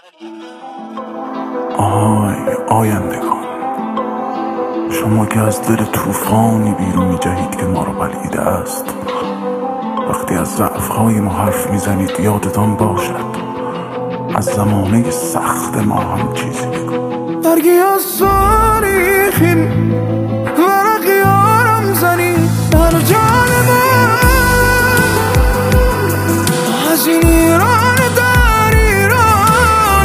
آیندگان، شما که از دل طوفانی بیرون می‌جهید که ما را بلعیده است، وقتی از ضعف‌های ما حرف میزنید یادتان باشد از زمانه سخت ما هم چیزی بگو. برگی از تاریخین ورقی آرم زنی در جان من، از این ایران در ایران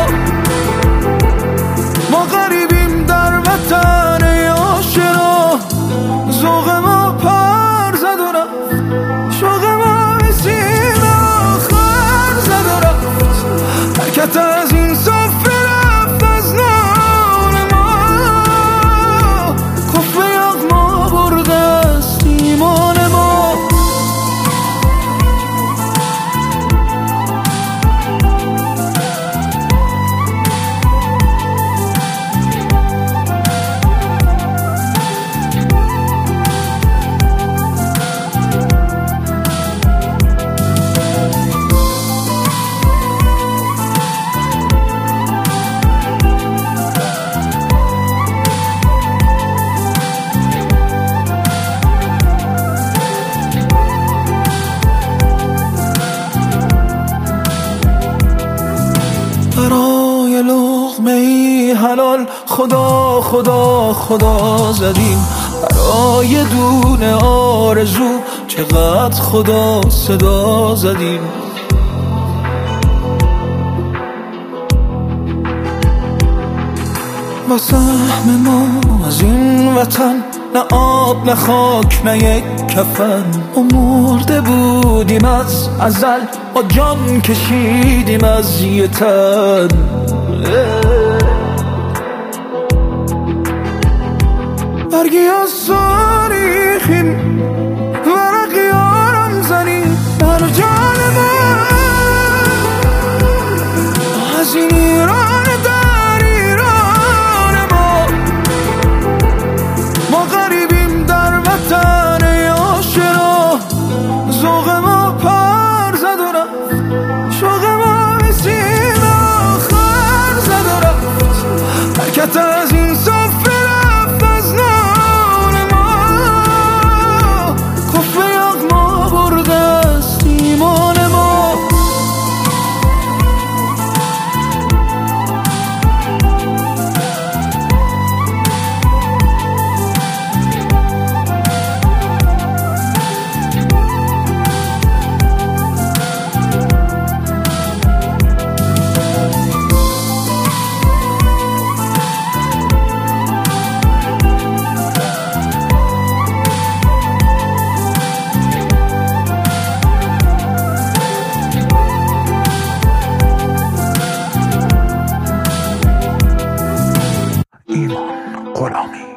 ما غریبیم در وطن آشنا. ذوق ما پر زد و رفت، شوق ما به سیم آخر زد و رفت. حرکت از این صفحه رفت از نان ما، کفه یغما برده است ایمان ما. برای لقمه ای حلال خدا خدا خدا زدیم، برای دونه آرزو چقدر خدا صدا زدیم. با سهم ما از این وطن نه آب نه خاک نه یک کفن، ما مرده بودیم از ازل، با جان کشیدیم از یه تن. برگی از تاریخین ورقی آرم زنی در جان من، از این ایران در ایران ما غریبیم در وطن آشنا. ذوق ما پر زد و رفت، شوق ما به سیم آخر زد و رفت. حرکت از این صفحه رفت از نان ما، کفه یغما برده است ایمان ما. ایمان غلامی.